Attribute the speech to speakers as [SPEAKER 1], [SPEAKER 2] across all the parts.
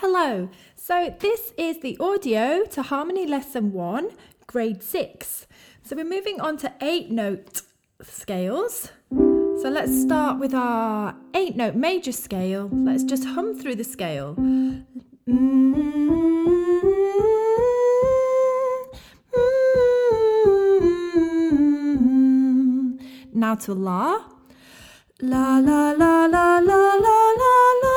[SPEAKER 1] Hello, so this is the audio to Harmony Lesson 1, Grade 6. So we're moving on to 8-note scales. So let's start with our 8-note major scale. Let's just hum through the scale. Now to La. La la la la la la la la.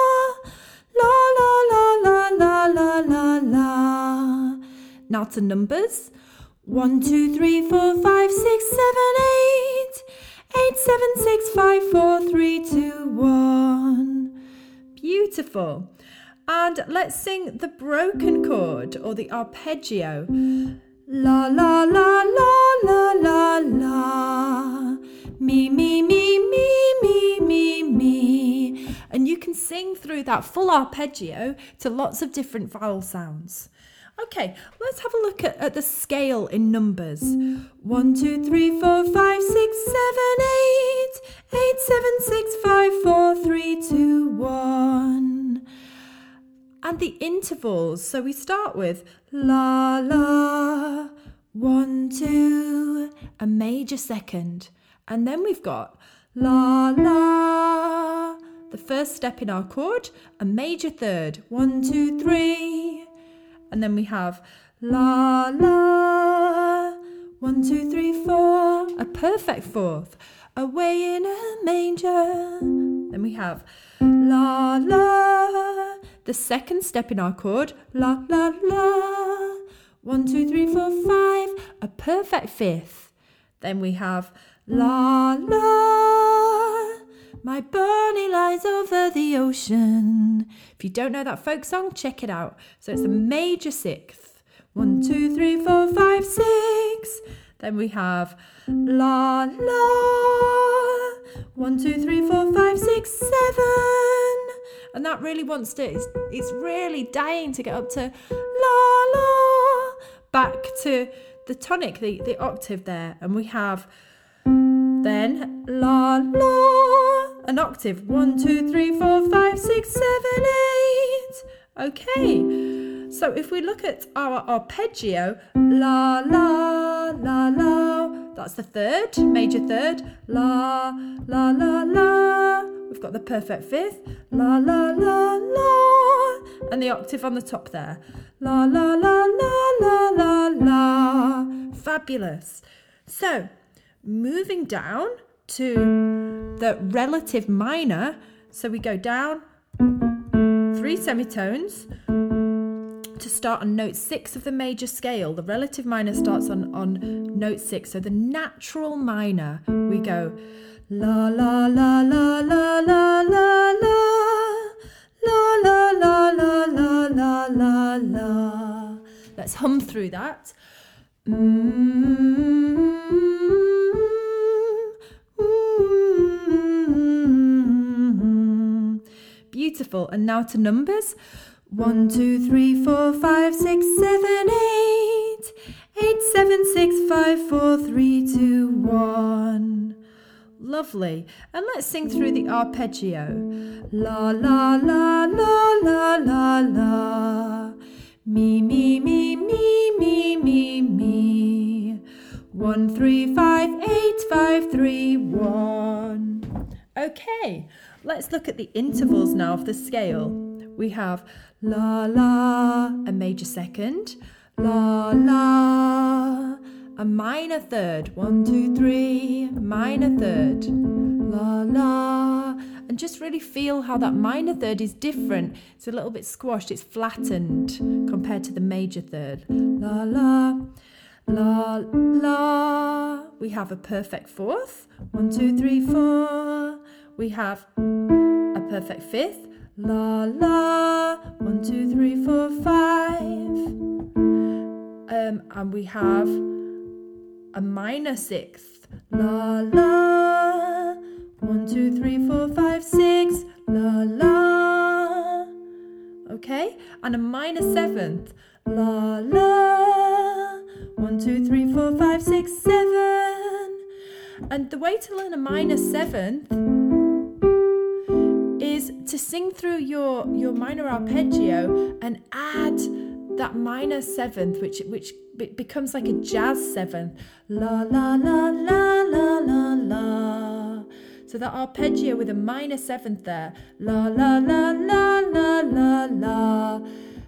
[SPEAKER 1] La la la la la la la la. Now to numbers. 1, 2, 3, 4, 5, 6, 7, 8. 8, 7, 6, 5, 4, 3, 2, 1. Beautiful. And let's sing the broken chord or the arpeggio. La la la la la la la. Me, me, me, me, me, me, me. And you can sing through that full arpeggio to lots of different vowel sounds. Okay, let's have a look at the scale in numbers. 1, 2, 3, 4, 5, 6, 7, 8. 8, 7, 6, 5, 4, 3, 2, 1. And the intervals. So we start with la, la, 1, 2, a major second. And then we've got la, la, the first step in our chord, a major third. 1, 2, 3. And then we have la, la, 1, 2, 3, 4, a perfect fourth, away in a manger. Then we have la, la, the second step in our chord, la, la, la, 1, 2, 3, 4, 5, a perfect fifth. Then we have la, la, my Barney lies over the ocean. If you don't know that folk song, check it out. So it's a major sixth. 1, 2, 3, 4, 5, 6. Then we have la, la, 1, 2, 3, 4, 5, 6, 7. And that really wants to, it's really dying to get up to la, la, back to the tonic, the octave there. And we have then la, la, an octave. 1, 2, 3, 4, 5, 6, 7, 8. Okay, so if we look at our arpeggio, la, la, la, la, that's the third, major third. La, la, la, la. We've got the perfect fifth. La, la, la, la. And the octave on the top there. La, la, la, la, la, la, la. Fabulous. So, moving down to the relative minor. So we go down 3 semitones to start on note 6 of the major scale. The relative minor starts on note 6. So the natural minor, we go la, la, la, la, la, la, la, la, la, la, la, la, la, la, la, la. Let's hum through that. Beautiful. And now to numbers. 1, 2, 3, 4, 5, 6, 7, 8. 8, 7, 6, 5, 4, 3, 2, 1. Lovely. And let's sing through the arpeggio. La, la, la, la, la, la, la. Me, me, me, me, me, me, me. 1, 3, 5, 8, 5, 3, 1. Okay, let's look at the intervals now of the scale. We have la, la, a major second. La, la, a minor third. 1, 2, 3, minor third. La, la. And just really feel how that minor third is different. It's a little bit squashed. It's flattened compared to the major third. La, la, la, la. We have a perfect fourth. 1, 2, 3, 4. We have a perfect fifth. La, la. 1, 2, 3, 4, 5. And we have a minor sixth. La, la. 1, 2, 3, 4, 5, 6. La, la. Okay, and a minor seventh. La, la. 1, 2, 3, 4, 5, 6, 7. And the way to learn a minor seventh is to to sing through your minor arpeggio and add that minor seventh, which becomes like a jazz seventh. La, la, la, la, la, la, la. So that arpeggio with a minor seventh there. La, la, la, la, la, la, la.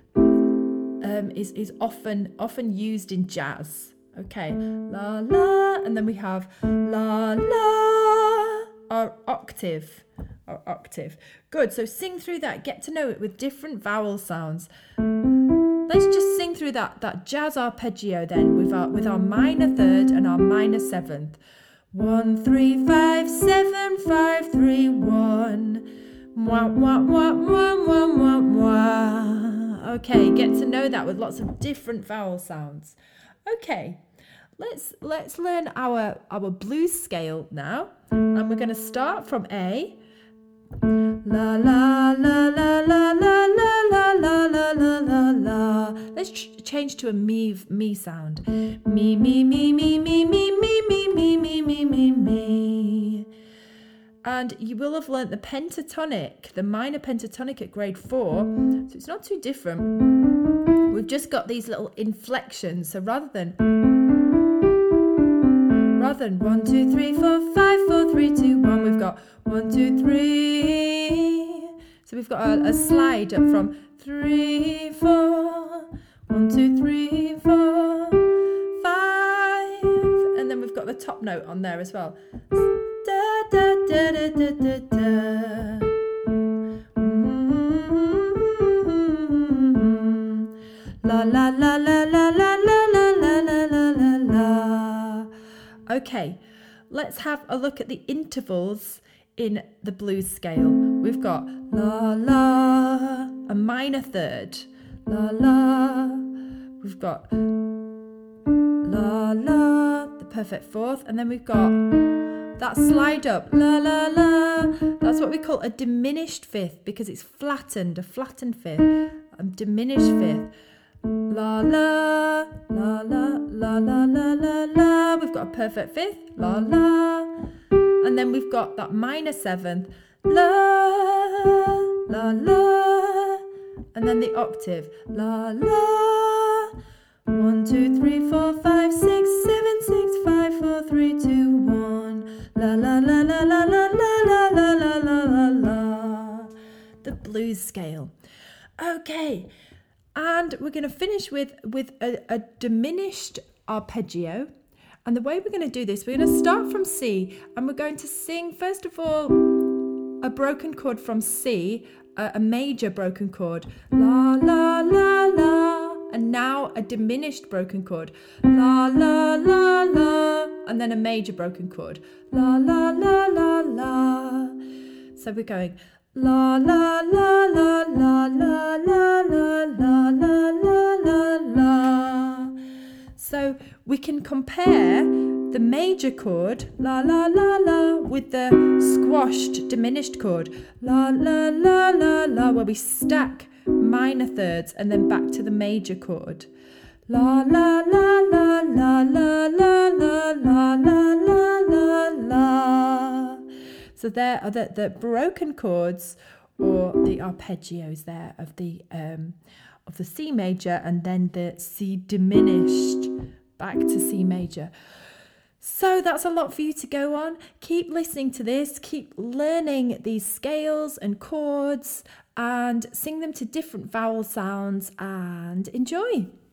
[SPEAKER 1] Is often used in jazz. Okay, la la, and then we have la la, our octave. Good. So sing through that. Get to know it with different vowel sounds. Let's just sing through that jazz arpeggio then with our minor third and our minor seventh. 1 3 5 7 5 3 1. Mwah, mwah, mwah, mwah, mwah, mwah, mwah. Okay, get to know that with lots of different vowel sounds. Okay, let's learn our blues scale now, and we're going to start from A. La la la la la la la la la la la la la. Let's change to a me sound. Me me me me me me me me me me me me me. And you will have learnt the pentatonic, the minor pentatonic at grade 4. So it's not too different. We've just got these little inflections. So rather than 1 2 3 4 5 4 3 2 1, we've got 1 2 3. So we've got a slide up from 3 4 1 2 3 4 5, and then we've got the top note on there as well. Da, da, da, da, da, da, da. La la la la la la la la la la la la. Okay, let's have a look at the intervals in the blues scale. We've got la la, a minor third, la la. We've got la la, the perfect fourth, and then we've got that slide up, la la la. That's what we call a diminished fifth because it's flattened, a flattened fifth, a diminished fifth. La la, la la, la la la la la. We've got a perfect fifth, la la. And then we've got that minor seventh, la la la. And then the octave, la la. 1 2 3 4 5 6 7 6 5 4 3 2 1. La la la la la la la la la la la la la. The blues scale. Okay. And we're going to finish with a diminished arpeggio. And the way we're going to do this, we're going to start from C, and we're going to sing, first of all, a broken chord from C, a major broken chord. La, la, la, la. And now a diminished broken chord. La, la, la, la. And then a major broken chord. La, la, la, la, la. So we're going la, la, la, la, la, la, la, la, la, la, la, la. So we can compare the major chord, la, la, la, la, with the squashed diminished chord, la, la, la, la, la, where we stack minor thirds and then back to the major chord. La, la, la, la, la, la, la, la, la, la, la, la. So there are the broken chords, or the arpeggios there of the C major, and then the C diminished back to C major. So that's a lot for you to go on. Keep listening to this, keep learning these scales and chords, and sing them to different vowel sounds, and enjoy.